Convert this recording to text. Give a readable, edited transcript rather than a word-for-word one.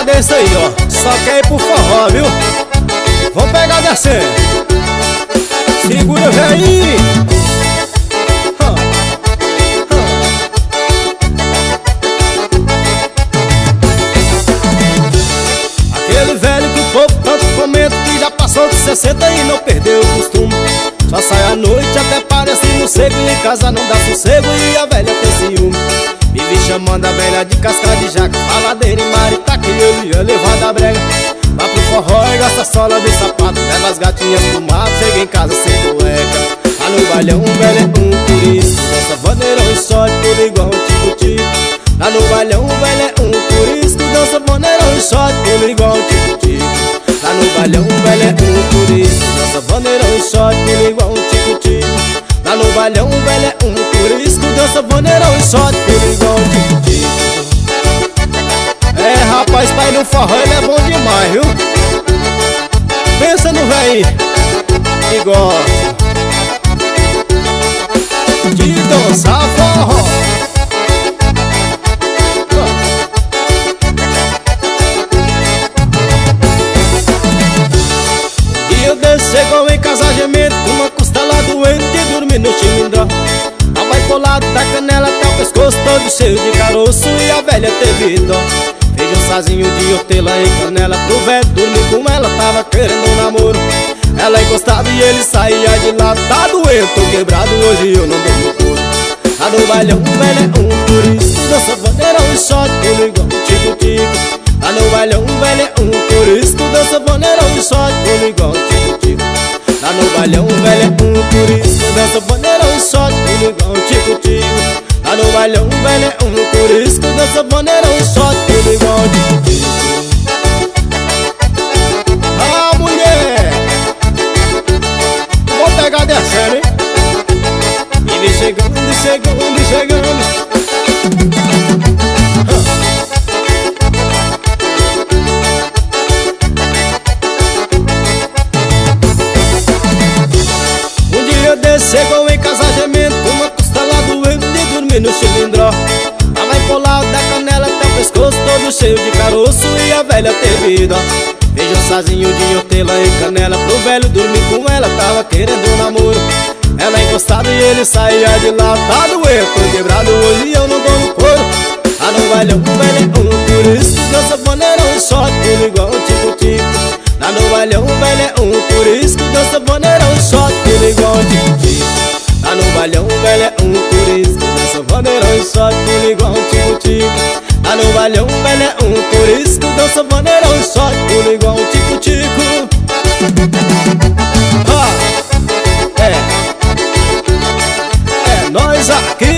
dançar desse aí, ó. Só quer ir pro forró, viu? Vamos pegar descendo. Segura, véi. Aquele velho que o povo tanto comenta, que já passou de 60 e não perdeu o costume. Só sai à noite, até parece morcego, e em casa não dá sossego e a velha tem ciúme. Vive chamando a velha de casca de jaca, faladeira e marita, que ele ia levar da brega. Vai pro forró e gasta a sola de sapato, leva as gatinhas pro mato, chega em casa sem cueca. Lá no bailão o velho é um turista, dança vaneirão e sorte, tudo igual um tico-tico. Lá no bailão o velho é um turista, dança vaneirão e sorte, tudo igual um tico-tico. Lá no bailão o velho é um turista, dança vaneirão e sorte, tudo igual um tico-tico. Lá no bailão o velho é um turista, dança vaneirão e sorte, tudo igual um tico-tico. É, rapaz, pra ir no forró ele é bom demais, viu? Pensa no véi que gosta de dançar forró. Um dia desse chegou em casa gemendo, com uma costela doente e dormir no chimindó. A vai colado da canela até o pescoço, todo cheio de caroço, e a velha teve dó. Fez um sazinho de hortelã e canela pro velho dormir com ela, tava querendo um namoro. Ela encostava e ele saía de lá, tá doendo, tô quebrado, hoje eu não dou no couro. Lá no bailão o velho é um turista, dança vaneirão e sorte, tudo igual um tico-tico. Lá no bailão o velho é um turista, dança vaneirão e sorte, tudo igual um tico-tico. Lá no bailão o velho é um turista, dança vaneirão e sorte, tudo igual um tico-tico. Lá no bailão o velho é um turista, dança vaneirão e sorte, tudo igual um tico-tico. Ah, mulher, vou pegar descendo, hein? E vem chegando, chegando, chegando. Um dia desse chegou em casa gemendo, com uma costela doendo e dormir no cilindró. A vai colado da canela até o pescoço, todo cheio de caroço, e a velha teve dó. Fez um sazinho de hortelã e canela pro velho dormir com ela, tava querendo um namoro. Ela encostava e ele saía de lá, tá doendo, tô quebrado, hoje eu não dou no couro. Lá no bailão o velho é um turista, dança vaneirão e sorte, tudo igual um tico-tico. Lá no bailão o velho é um turista, dança vaneirão e sorte, tudo igual um tico-tico. Lá no bailão o velho é um turista, dança vaneirão e sorte, tudo igual um tico-tico. Lá no bailão o velho é um turista, dança vaneirão e sorte, tudo igual um tico-tico. É nós aqui